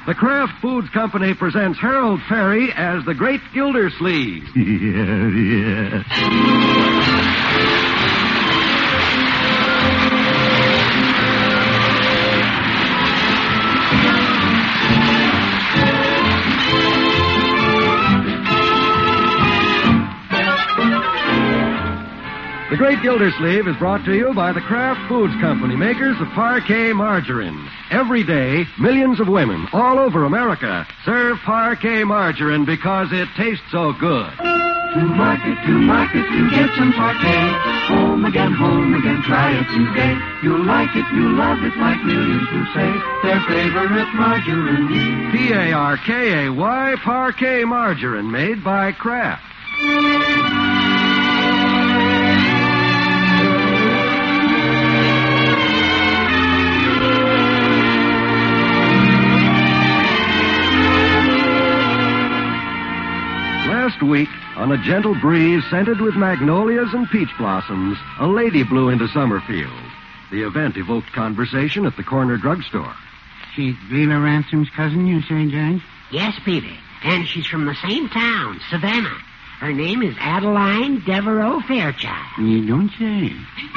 The Kraft Foods Company presents Harold Perry as the Great Gildersleeve. Yeah. The Great Gildersleeve is brought to you by the Kraft Foods Company, makers of Parquet margarine. Every day, millions of women all over America serve Parquet margarine because it tastes so good. To market, to get some Parquet. Home again, try it today. You'll like it, you'll love it, like millions who say their favorite margarine. Parkay, Parquet margarine, made by Kraft. Last week, on a gentle breeze scented with magnolias and peach blossoms, a lady blew into Summerfield. The event evoked conversation at the corner drugstore. She's Leela Ransom's cousin, you say, Judge? Yes, Peter. And she's from the same town, Savannah. Her name is Adeline Devereaux Fairchild. You don't say.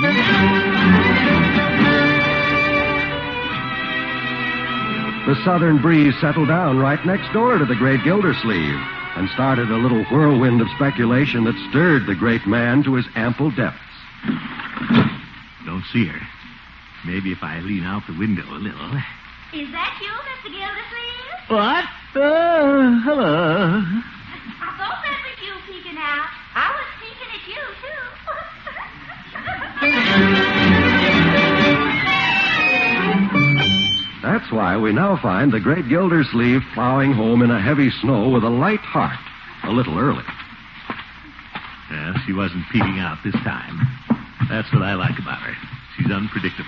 The southern breeze settled down right next door to the Great Gildersleeve and started a little whirlwind of speculation that stirred the great man to his ample depths. Don't see her. Maybe if I lean out the window a little. Is that you, Mr. Gildersleeve? What? Hello. I thought that was you peeking out. I was peeking at you, too. That's why we now find the Great Gildersleeve plowing home in a heavy snow with a light heart, a little early. Well, she wasn't peeping out this time. That's what I like about her. She's unpredictable.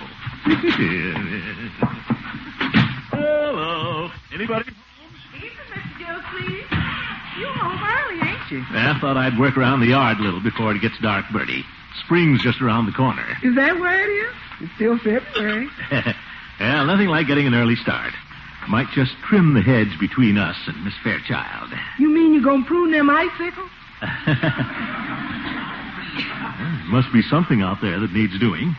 Hello. Anybody home? Evening, Mr. Gildersleeve. You're home early, ain't you? I thought I'd work around the yard a little before it gets dark, Bertie. Spring's just around the corner. Is that where it is? It's still February. Well, nothing like getting an early start. Might just trim the hedge between us and Miss Fairchild. You mean you're going to prune them icicles? Must be something out there that needs doing.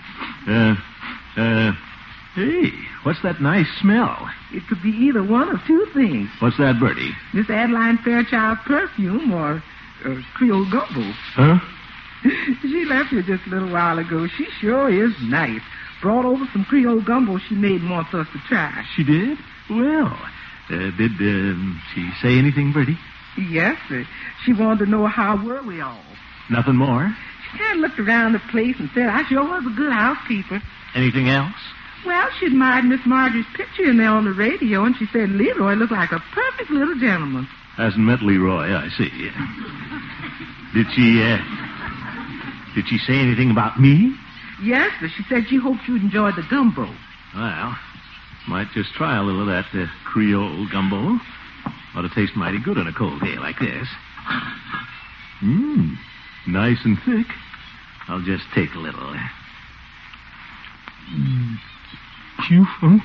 Hey, what's that nice smell? It could be either one of two things. What's that, Bertie? Miss Adeline Fairchild's perfume or Creole gumbo. Huh? She left here just a little while ago. She sure is nice. Brought over some Creole gumbo she made and wants us to try. She did? Well, did she say anything, Bertie? Yes, sir. She wanted to know how were we all. Nothing more? She kind of looked around the place and said I sure was a good housekeeper. Anything else? Well, she admired Miss Marjorie's picture in there on the radio, and she said Leroy looked like a perfect little gentleman. Hasn't met Leroy, I see. Did she say anything about me? Yes, sir. She said she hoped you'd enjoy the gumbo. Well, might just try a little of that Creole gumbo. Ought to taste mighty good on a cold day like this. Nice and thick. I'll just take a little. Q-funk.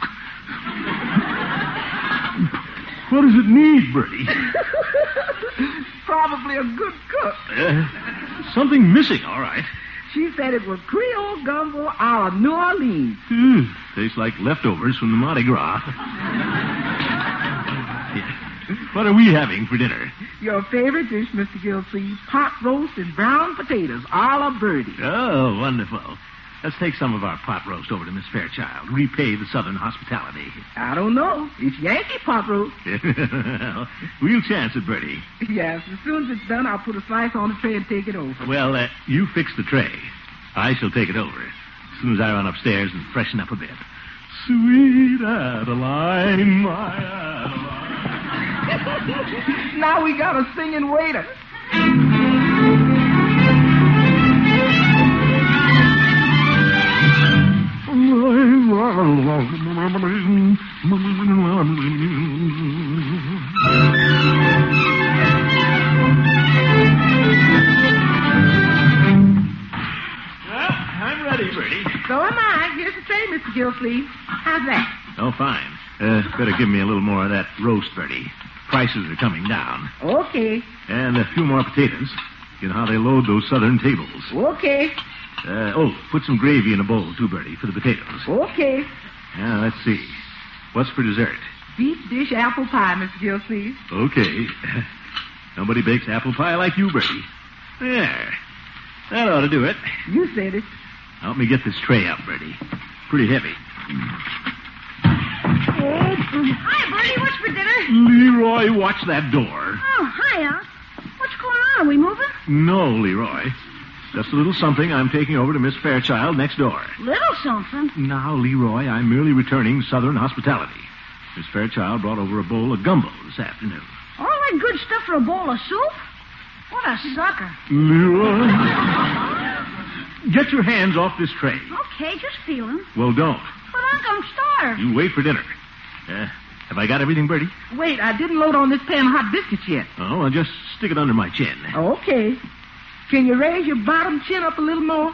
What does it need, Bertie? Probably a good cook. Something missing, all right. She said it was Creole gumbo a la New Orleans. Tastes like leftovers from the Mardi Gras. What are we having for dinner? Your favorite dish, Mr. Gildersleeve, pot roast and brown potatoes, a la Birdie. Oh, wonderful. Let's take some of our pot roast over to Miss Fairchild. Repay the southern hospitality. I don't know. It's Yankee pot roast. We'll chance it, Bertie. Yes, as soon as it's done, I'll put a slice on the tray and take it over. Well, you fix the tray. I shall take it over as soon as I run upstairs and freshen up a bit. Sweet Adeline, my Adeline. Now we got a singing waiter. I'm ready, Bertie. So am I. Here's the tray, Mr. Gildersleeve. How's that? Oh, fine. Better give me a little more of that roast, Bertie. Prices are coming down. Okay. And a few more potatoes. You know how they load those southern tables. Okay. Put some gravy in a bowl, too, Bertie, for the potatoes. Okay. Now, let's see. What's for dessert? Deep dish apple pie, Mr. Gilsleeve. Okay. Nobody bakes apple pie like you, Bertie. There. That ought to do it. You said it. Help me get this tray up, Bertie. Pretty heavy. Hi, Bertie. What's for dinner? Leroy, watch that door. Oh, hiya. What's going on? Are we moving? No, Leroy. Just a little something I'm taking over to Miss Fairchild next door. Little something. Now, Leroy, I'm merely returning Southern hospitality. Miss Fairchild brought over a bowl of gumbo this afternoon. All that good stuff for a bowl of soup? What a sucker. Leroy. Get your hands off this tray. Okay, just feeling. Well, don't. But I'm starved. You wait for dinner. Have I got everything, Bertie? Wait, I didn't load on this pan of hot biscuits yet. Oh, well, just stick it under my chin. Okay. Can you raise your bottom chin up a little more?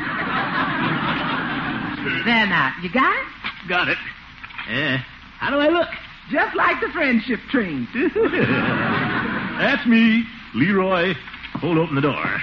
There now. You got it? Got it. How do I look? Just like the friendship train. That's me, Leroy. Hold open the door.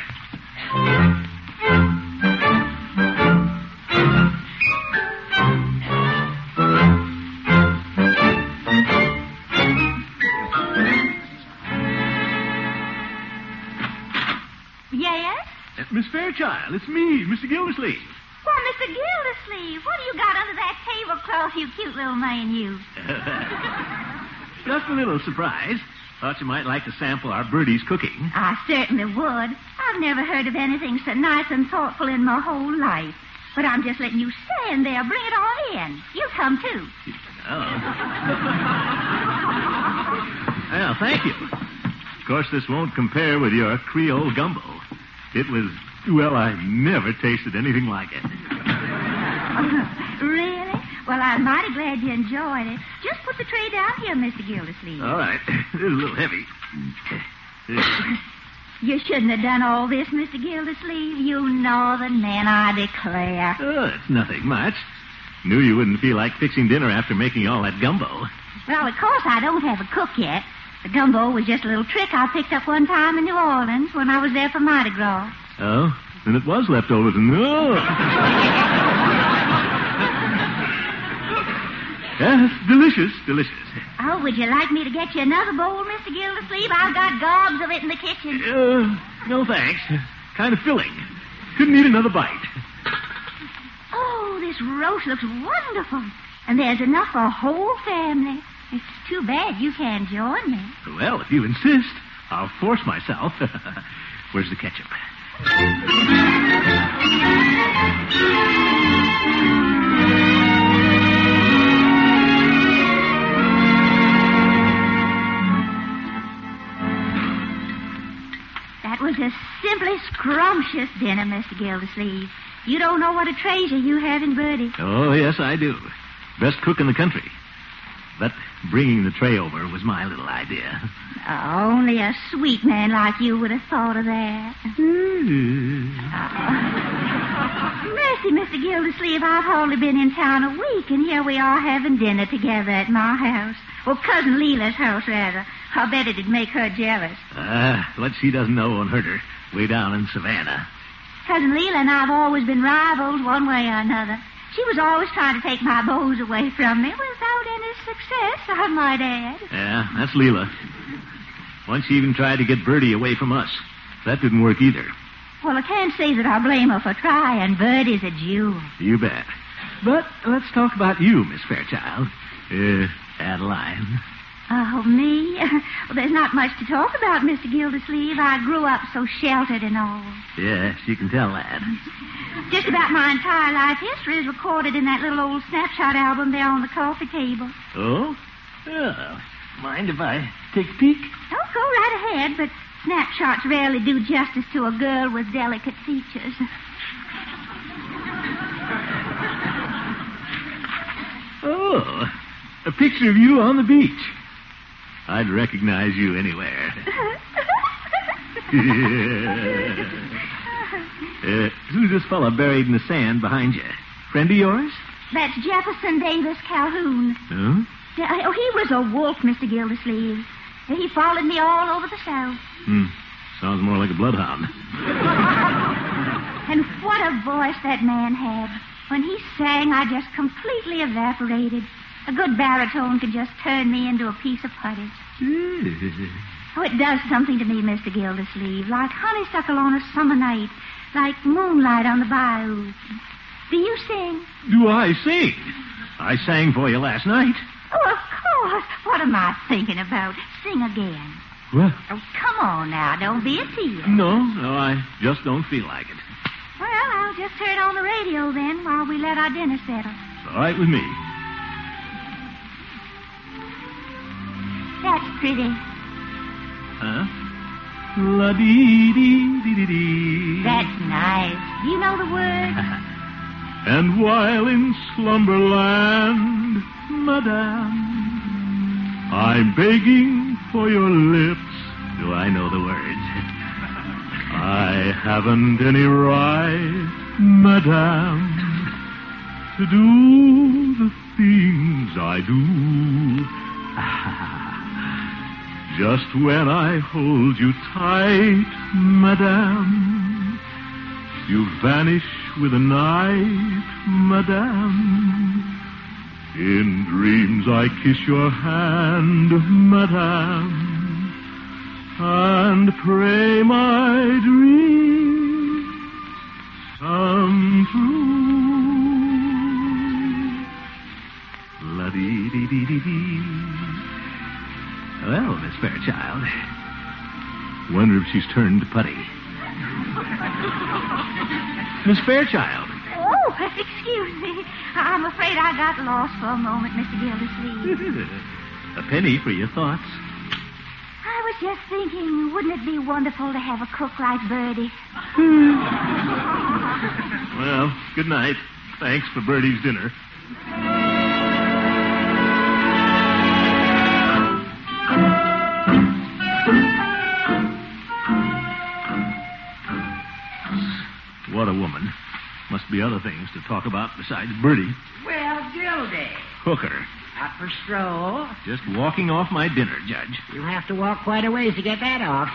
Yes? Miss Fairchild, it's me, Mr. Gildersleeve. Well, Mr. Gildersleeve, what do you got under that tablecloth, you cute little man, you? Just a little surprise. Thought you might like to sample our Bertie's cooking. I certainly would. I've never heard of anything so nice and thoughtful in my whole life. But I'm just letting you stand there. Bring it on in. You come, too. Oh. Well, thank you. Of course, this won't compare with your Creole gumbo. It was, well, I never tasted anything like it. Really? Well, I'm mighty glad you enjoyed it. Just put the tray down here, Mr. Gildersleeve. All right. It is a little heavy. You shouldn't have done all this, Mr. Gildersleeve. You northern man, I declare. Oh, it's nothing much. Knew you wouldn't feel like fixing dinner after making all that gumbo. Well, of course, I don't have a cook yet. The gumbo was just a little trick I picked up one time in New Orleans when I was there for Mardi Gras. Oh? Then it was leftovers. No. Yes, delicious, delicious. Oh, would you like me to get you another bowl, Mr. Gildersleeve? I've got gobs of it in the kitchen. No thanks. Kind of filling. Couldn't eat another bite. Oh, this roast looks wonderful. And there's enough for a whole family. It's too bad you can't join me. Well, if you insist, I'll force myself. Where's the ketchup? That was a simply scrumptious dinner, Mr. Gildersleeve. You don't know what a treasure you have in Bertie. Oh, yes, I do. Best cook in the country. But bringing the tray over was my little idea. Only a sweet man like you would have thought of that. Mercy, Mr. Gildersleeve, I've hardly been in town a week, and here we are having dinner together at my house. Well, Cousin Leila's house, rather. I bet it'd make her jealous. What she doesn't know won't hurt her. Way down in Savannah. Cousin Leila and I have always been rivals one way or another. She was always trying to take my bows away from me without any success, I might add. Yeah, that's Leila. Once she even tried to get Bertie away from us. That didn't work either. Well, I can't say that I blame her for trying. Bertie's a jewel. You bet. But let's talk about you, Miss Fairchild. Adeline. Oh, me? Well, there's not much to talk about, Mr. Gildersleeve. I grew up so sheltered and all. Yes, you can tell that. Just about my entire life history is recorded in that little old snapshot album there on the coffee table. Oh? Mind if I take a peek? Oh, go right ahead, but snapshots rarely do justice to a girl with delicate features. Oh, a picture of you on the beach. I'd recognize you anywhere. Who's this fella buried in the sand behind you? Friend of yours? That's Jefferson Davis Calhoun. Huh? He was a wolf, Mr. Gildersleeve. He followed me all over the South. Sounds more like a bloodhound. And what a voice that man had. When he sang, I just completely evaporated. A good baritone could just turn me into a piece of putty. Oh, it does something to me, Mr. Gildersleeve, like honeysuckle on a summer night, like moonlight on the bayou. Do you sing? Do I sing? I sang for you last night. Oh, of course. What am I thinking about? Sing again. What? Oh, come on now. Don't be a tease. No, I just don't feel like it. Well, I'll just turn on the radio then while we let our dinner settle. It's all right with me. That's pretty. Huh? La-dee-dee-dee-dee-dee. That's nice. Do you know the words? And while in slumberland, madame, I'm begging for your lips. Do I know the words? I haven't any right, madame, to do the things I do. Just when I hold you tight, madame, you vanish with a night, madame. In dreams I kiss your hand, madame, and pray my dreams come true. La-dee-dee-dee-dee-dee. Well, Miss Fairchild, wonder if she's turned to putty. Miss Fairchild. Oh, excuse me. I'm afraid I got lost for a moment, Mr. Gildersleeve. A penny for your thoughts. I was just thinking, wouldn't it be wonderful to have a cook like Birdie? Well, good night. Thanks for Birdie's dinner. What a woman. Must be other things to talk about besides Birdie. Well, Gildy. Hooker. Out for a stroll. Just walking off my dinner, Judge. You'll have to walk quite a ways to get that off.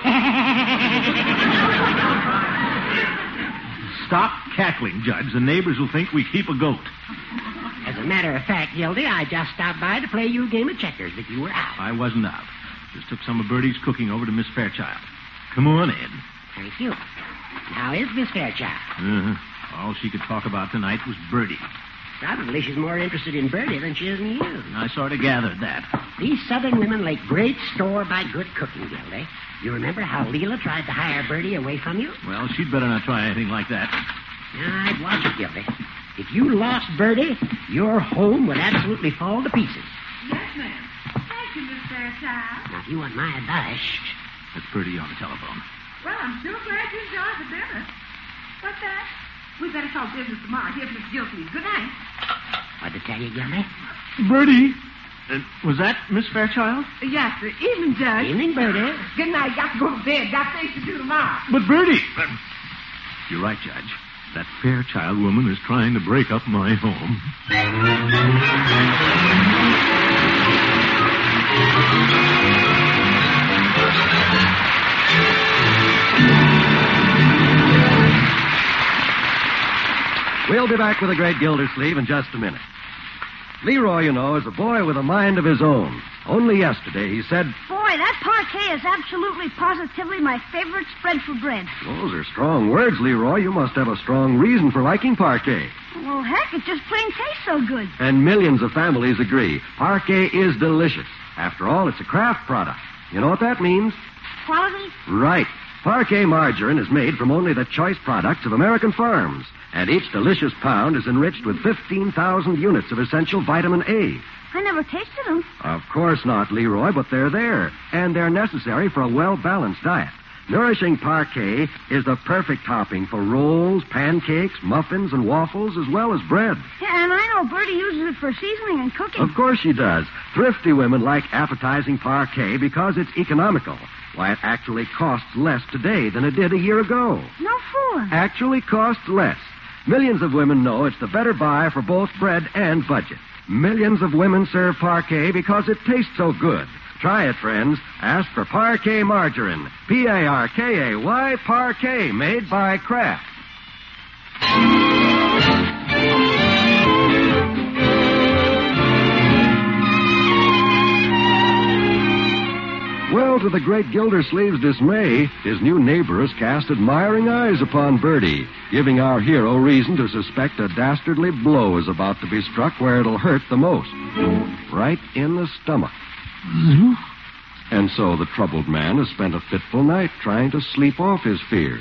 Stop cackling, Judge. The neighbors will think we keep a goat. As a matter of fact, Gildy, I just stopped by to play you a game of checkers, but you were out. I wasn't out. Just took some of Birdie's cooking over to Miss Fairchild. Come on in. Thank you. How is Miss Fairchild? All she could talk about tonight was Birdie. Probably she's more interested in Birdie than she is in you. I sort of gathered that. These southern women lay great store by good cooking, Gildy. You remember how Leela tried to hire Birdie away from you? Well, she'd better not try anything like that. I'd watch it, Gildy. If you lost Birdie, your home would absolutely fall to pieces. Yes, ma'am. Thank you, Miss Fairchild. Now, if you want my advice... That's Birdie on the telephone. Well, I'm sure glad you enjoyed the dinner. What's that? We better talk business tomorrow. Here's Miss Gildersleeve. Good night. What'd I tell you, Gildy? Birdie! Was that Miss Fairchild? Yes, sir. Evening, Judge. Evening, Birdie. Good night. Got to go to bed. Got things to do tomorrow. But Birdie! You're right, Judge. That Fairchild woman is trying to break up my home. We'll be back with the great Gildersleeve in just a minute. Leroy, you know, is a boy with a mind of his own. Only yesterday he said, Boy, that parquet is absolutely positively my favorite spread for bread. those are strong words, Leroy. You must have a strong reason for liking parquet. Well, heck, it just plain tastes so good. And millions of families agree. Parquet is delicious. After all, it's a craft product. You know what that means? Quality? Right. Parquet margarine is made from only the choice products of American farms. And each delicious pound is enriched with 15,000 units of essential vitamin A. I never tasted them. Of course not, Leroy, but they're there. And they're necessary for a well-balanced diet. Nourishing parquet is the perfect topping for rolls, pancakes, muffins, and waffles, as well as bread. Yeah, and I know Birdie uses it for seasoning and cooking. Of course she does. Thrifty women like appetizing parquet because it's economical. Why, it actually costs less today than it did a year ago. No fool. Actually costs less. Millions of women know it's the better buy for both bread and budget. Millions of women serve Parquet because it tastes so good. Try it, friends. Ask for Parquet Margarine. Parkay, Parquet, made by Kraft. Well, to the great Gildersleeve's dismay, his new neighbors cast admiring eyes upon Bertie, giving our hero reason to suspect a dastardly blow is about to be struck where it'll hurt the most. Right in the stomach. And so the troubled man has spent a fitful night trying to sleep off his fears.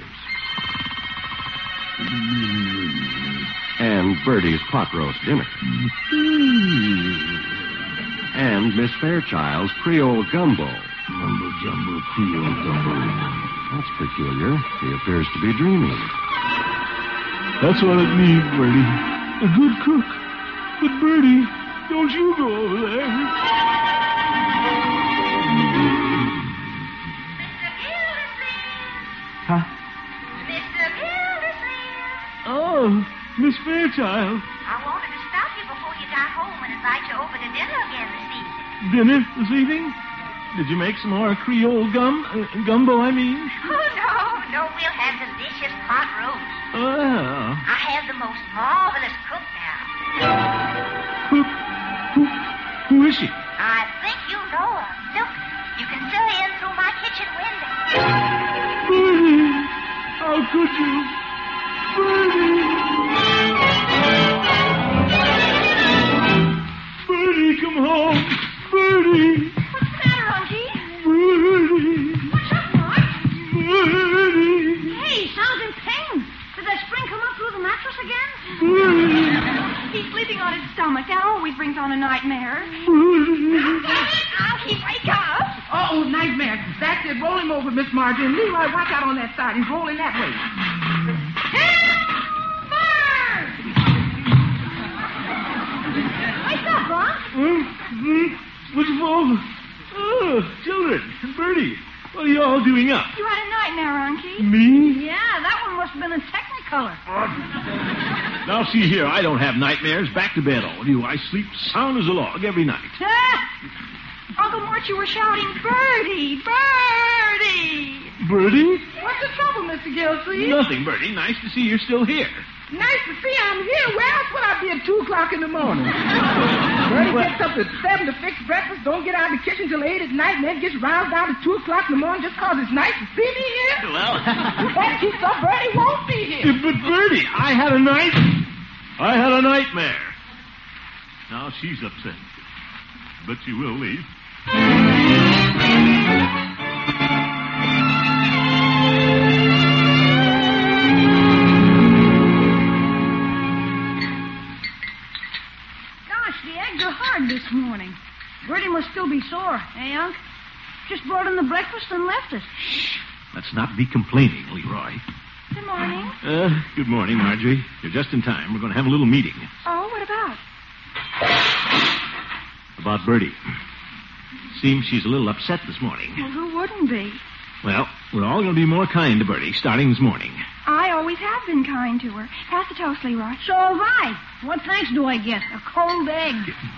And Bertie's pot roast dinner. And Miss Fairchild's Creole gumbo. Mumbo jumbo, Creole gumbo. That's peculiar. He appears to be dreaming. That's what it means, Bertie. A good cook. But, Bertie, don't you go over there. Mr. Gildersleeve! Huh? Mr. Gildersleeve! Oh, Miss Fairchild. I wanted to stop you before you got home and invite you over to dinner again this evening. Dinner this evening? Did you make some more Creole gumbo, I mean? Oh, no, we'll have delicious pot roast. Oh. I have the most marvelous cook now. Who is she? I think you know her. Look, you can see her in through my kitchen window. Bertie, how could you? Bertie! Bertie, come home. Bertie! What's the matter, Unky? Bertie! What's up, boy? Bertie! Hey, sounds in pain. Did that spring come up through the mattress again? Bertie! He's sleeping on his stomach. That always brings on a nightmare. Bertie! Unky, wake up. Oh, nightmare. That's it. Roll him over, Miss Marjorie. Leroy, watch out on that side. He's rolling that way. Wake up, Unc. What's the fault? Oh, children, Bertie, what are you all doing up? You had a nightmare, Unky. Me? Yeah, that one must have been in Technicolor. Now, see here, I don't have nightmares. Back to bed, all of you. I sleep sound as a log every night. Uncle Mort, you were shouting, Bertie, Bertie. Bertie? What's the trouble, Mr. Gildersleeve? Nothing, Bertie. Nice to see you're still here. Nice to see I'm here. Where else would I be at 2 o'clock in the morning? Bertie gets up at 7 to fix breakfast, don't get out of the kitchen till 8 at night, and then gets roused out at 2 o'clock in the morning just 'cause it's nice to see me here? Well, If that keeps up, Bertie won't be here. but Bertie, I had a nightmare. Now she's upset. But she will leave. Gosh, the eggs are hard this morning. Bertie must still be sore, eh, Unc? Just brought in the breakfast and left us. Let's not be complaining, Leroy. Good morning. Good morning, Marjorie. You're just in time. We're going to have a little meeting. Oh, what about? About Bertie. Seems she's a little upset this morning. Well, who wouldn't be? Well, we're all going to be more kind to Bertie starting this morning. I always have been kind to her. Pass the toast, Leroy. So have I. What thanks do I get? A cold egg.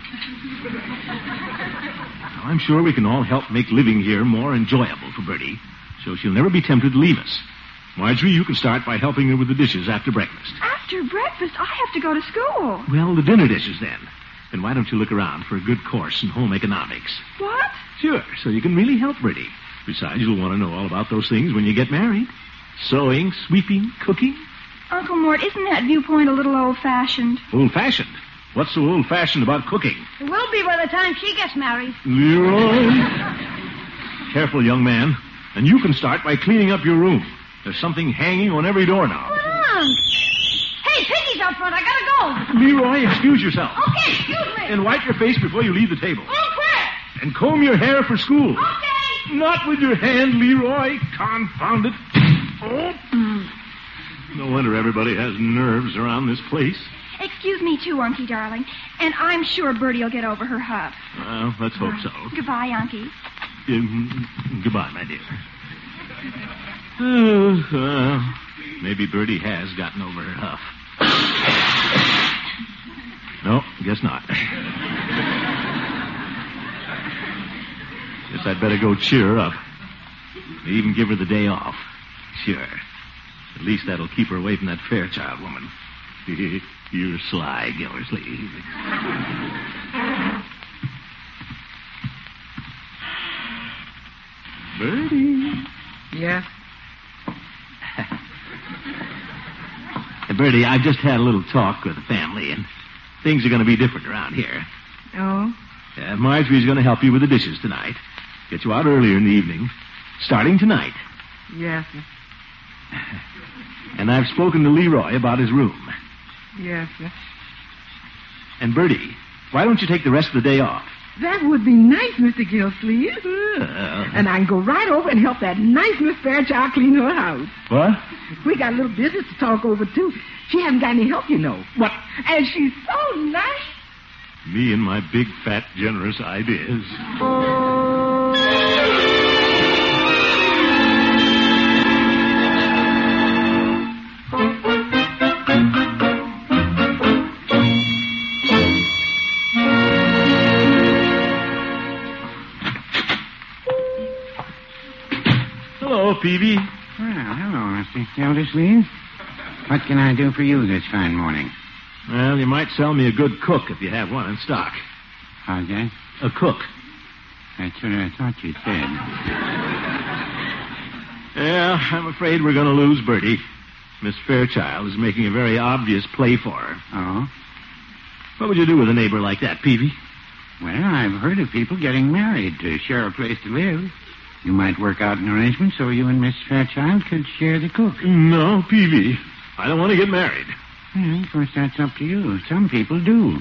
Now, I'm sure we can all help make living here more enjoyable for Bertie, so she'll never be tempted to leave us. Marjorie, you can start by helping her with the dishes after breakfast. After breakfast, I have to go to school. Well, the dinner dishes, then. Then why don't you look around for a good course in home economics? What? Sure, so you can really help Bertie. Besides, you'll want to know all about those things when you get married. Sewing, sweeping, cooking. Uncle Mort, isn't that viewpoint a little old-fashioned? Old-fashioned? What's so old-fashioned about cooking? It will be by the time she gets married. Leroy! Careful, young man. And you can start by cleaning up your room. There's something hanging on every doorknob. What, Unc? Hey, Piggy's out front. I gotta go. Leroy, excuse yourself. Okay, excuse me. And wipe your face before you leave the table. Okay. And comb your hair for school. Okay. Not with your hand, Leroy. Confound it. Oh. No wonder everybody has nerves around this place. Excuse me, too, Unky, darling. And I'm sure Bertie will get over her huff. Well, let's hope so. Goodbye, Unky. Goodbye, my dear. Maybe Bertie has gotten over her huff. No, Guess not. Guess I'd better go cheer her up. Maybe even give her the day off. Sure. At least that'll keep her away from that Fairchild woman. You're sly, Gildersleeve. Bertie. Yes? Bertie, I've just had a little talk with the family, and things are going to be different around here. Oh? Marjorie's going to help you with the dishes tonight. Get you out earlier in the evening, starting tonight. Yes, sir. And I've spoken to Leroy about his room. Yes, sir. And Bertie, why don't you take the rest of the day off? That would be nice, Mr. Gilsleeve. And I can go right over and help that nice Miss Fairchild clean her house. What? We got a little business to talk over, too. She hasn't got any help, you know. What? And she's so nice. Me and my big, fat, generous ideas. Hello, Peavy. Well, hello, Mr. Gildersleeve. What can I do for you this fine morning? Well, you might sell me a good cook if you have one in stock. How's that? A cook. That's what I thought you said. Yeah, I'm afraid we're going to lose Bertie. Miss Fairchild is making a very obvious play for her. Oh? What would you do with a neighbor like that, Peavy? Well, I've heard of people getting married to share a place to live. You might work out an arrangement so you and Miss Fairchild could share the cook. No, Peavy. I don't want to get married. Well, of course, that's up to you. Some people do.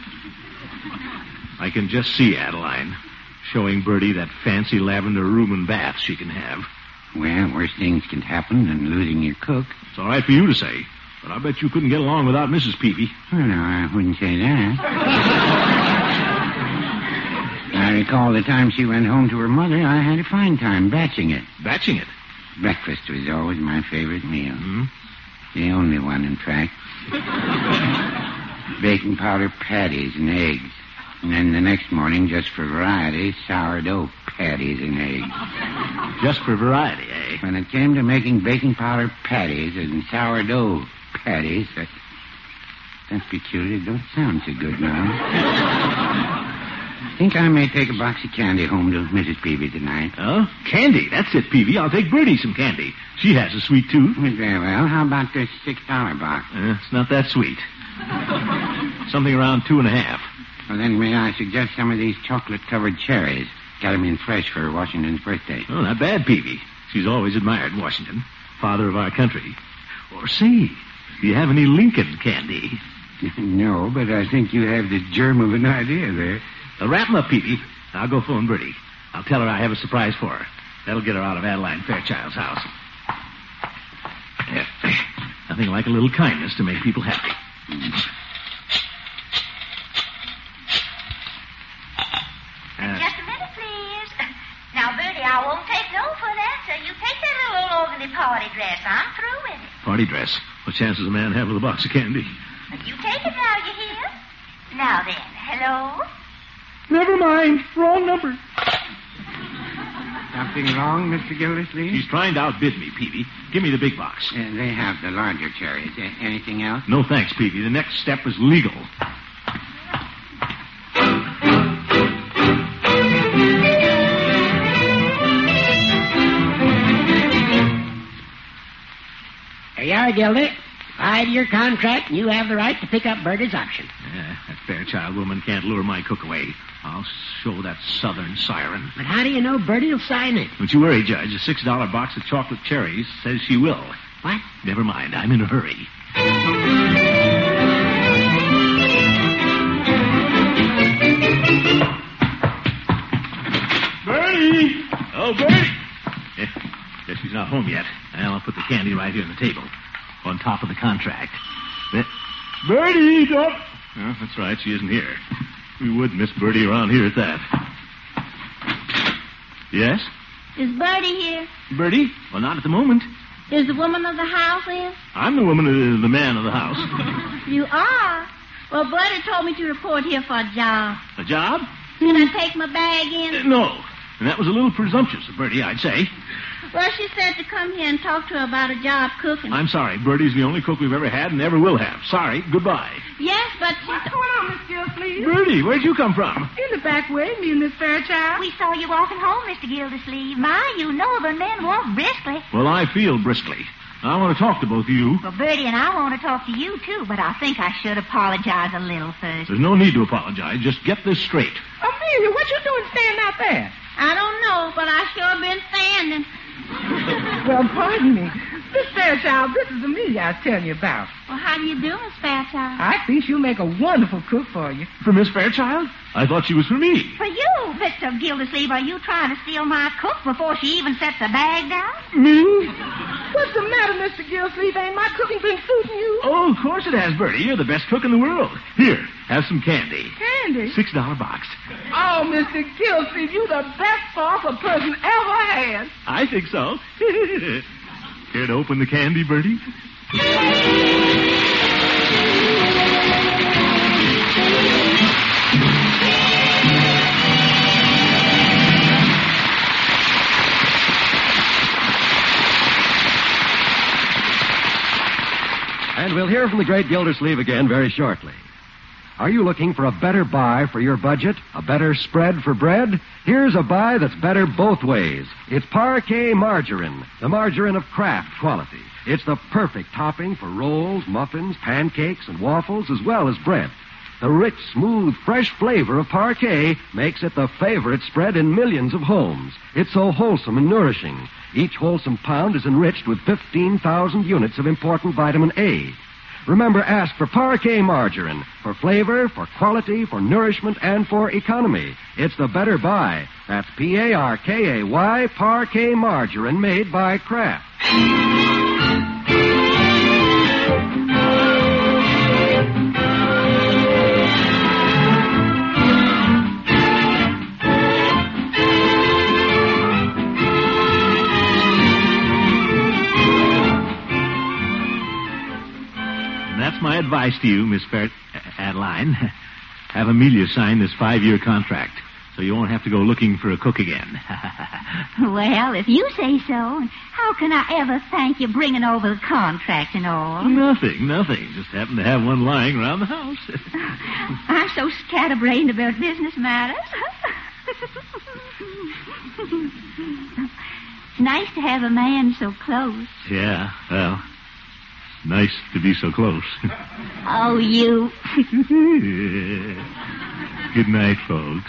I can just see Adeline showing Bertie that fancy lavender room and bath she can have. Well, worse things can happen than losing your cook. It's all right for you to say, but I bet you couldn't get along without Mrs. Peavy. Well, no, I wouldn't say that. I recall the time she went home to her mother, I had a fine time batching it. Batching it? Breakfast was always my favorite meal. Hmm? The only one, in fact. Baking powder patties and eggs. And then the next morning, just for variety, sourdough patties and eggs. Just for variety, eh? When it came to making baking powder patties and sourdough patties, that's peculiar. It don't sound so good now. I think I may take a box of candy home to Mrs. Peavy tonight. Oh? Candy. That's it, Peavy. I'll take Bertie some candy. She has a sweet tooth. Very well. How about this $6 box? It's not that sweet. Something around 2.5. Well, then may I suggest some of these chocolate-covered cherries? Got 'em in fresh for Washington's birthday. Oh, not bad, Peavy. She's always admired Washington, father of our country. Or say, do you have any Lincoln candy? No, but I think you have the germ of an idea there. Wrap 'em up, Peavy. I'll go phone Bertie. I'll tell her I have a surprise for her. That'll get her out of Adeline Fairchild's house. Nothing like a little kindness to make people happy. Just a minute, please. Now, Bertie, I won't take no for that, so you take that little organdy party dress. I'm through with it. Party dress? What chance does a man have with a box of candy? You take it now, you hear? Now then, hello? Never mind. Wrong number. Something wrong, Mr. Gildersleeve? He's trying to outbid me, Peavy. Give me the big box. They have the larger cherries. Anything else? No thanks, Peavy. The next step is legal. There you are, Gildy. 5-year contract, and you have the right to pick up Bertie's option. That Fairchild woman can't lure my cook away. I'll show that southern siren. But how do you know Bertie will sign it? Don't you worry, Judge. A $6 box of chocolate cherries says she will. What? Never mind. I'm in a hurry. Bertie! Oh, Bertie! Guess she's not home yet. I'll put the candy right here on the table, on top of the contract. Bertie, don't... Oh, that's right. She isn't here. We would miss Bertie around here at that. Yes? Is Bertie here? Bertie? Well, not at the moment. Is the woman of the house in? I'm the woman, the man of the house. You are? Well, Bertie told me to report here for a job. A job? Can I take my bag in? No. And that was a little presumptuous of Bertie, I'd say. Well, she said to come here and talk to her about a job cooking. I'm sorry. Bertie's the only cook we've ever had and ever will have. Sorry. Goodbye. Yes, but What's going on, Miss Gildersleeve? Bertie, where'd you come from? In the back way, me and Miss Fairchild. we saw you walking home, Mr. Gildersleeve. My, you know the men walk briskly. Well, I feel briskly. I want to talk to both of you. Well, Bertie and I want to talk to you, too, but I think I should apologize a little first. There's no need to apologize. Just get this straight. Amelia, what you doing standing out there? I don't know, but I sure been standing. Well, pardon me. Miss Fairchild, this is Amelia I was telling you about. Well, how do you do, Miss Fairchild? I think she'll make a wonderful cook for you. For Miss Fairchild? I thought she was for me. For you, Mr. Gildersleeve, are you trying to steal my cook before she even sets the bag down? Me? What's the matter, Mr. Gildersleeve? Ain't my cooking been suiting you? Oh, of course it has, Bertie. You're the best cook in the world. Here, have some candy. Candy? $6 box. Oh, Mr. Gildersleeve, you the best boss a person ever had. I think so. Care to open the candy, Bertie? And we'll hear from the great Gildersleeve again very shortly. Are you looking for a better buy for your budget? A better spread for bread? Here's a buy that's better both ways. It's Parquet margarine, the margarine of Kraft quality. It's the perfect topping for rolls, muffins, pancakes, and waffles, as well as bread. The rich, smooth, fresh flavor of Parquet makes it the favorite spread in millions of homes. It's so wholesome and nourishing. Each wholesome pound is enriched with 15,000 units of important vitamin A. Remember, ask for Parquet margarine for flavor, for quality, for nourishment, and for economy. It's the better buy. That's Parkay, Parquet margarine made by Kraft. My advice to you, Miss Adeline, have Amelia sign this 5-year contract so you won't have to go looking for a cook again. Well, if you say so, how can I ever thank you bringing over the contract and all? Nothing. Just happen to have one lying around the house. I'm so scatterbrained about business matters. It's nice to have a man so close. Yeah, well, nice to be so close. Oh, you. Good night, folks.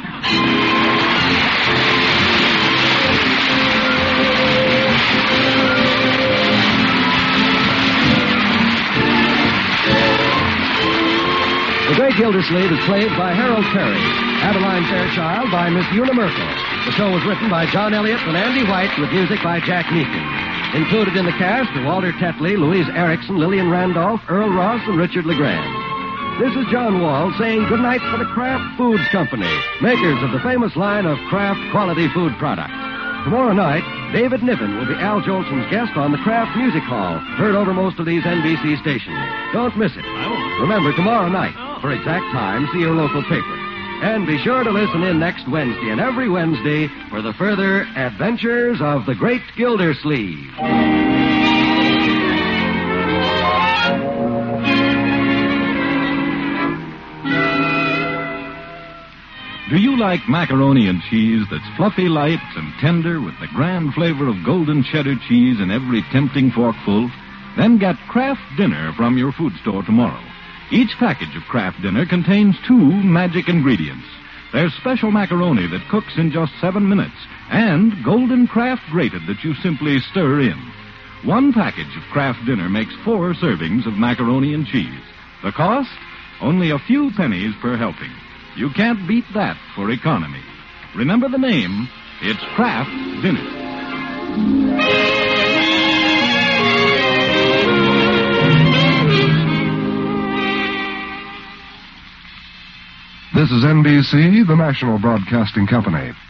The Great Gildersleeve is played by Harold Perry. Adeline Fairchild by Miss Una Merkel. The show was written by John Elliott and Andy White with music by Jack Meakin. Included in the cast are Walter Tetley, Louise Erickson, Lillian Randolph, Earl Ross, and Richard LeGrand. This is John Wall saying goodnight for the Kraft Foods Company, makers of the famous line of Kraft quality food products. Tomorrow night, David Niven will be Al Jolson's guest on the Kraft Music Hall, heard over most of these NBC stations. Don't miss it. I won't. Remember, tomorrow night, for exact time, see your local paper. And be sure to listen in next Wednesday and every Wednesday for the further adventures of the Great Gildersleeve. Do you like macaroni and cheese that's fluffy light and tender with the grand flavor of golden cheddar cheese in every tempting forkful? Then get Kraft Dinner from your food store tomorrow. Each package of Kraft Dinner contains 2 magic ingredients. There's special macaroni that cooks in just 7 minutes, and golden Kraft grated that you simply stir in. 1 package of Kraft Dinner makes 4 servings of macaroni and cheese. The cost? Only a few pennies per helping. You can't beat that for economy. Remember the name. It's Kraft Dinner. This is NBC, the national broadcasting company.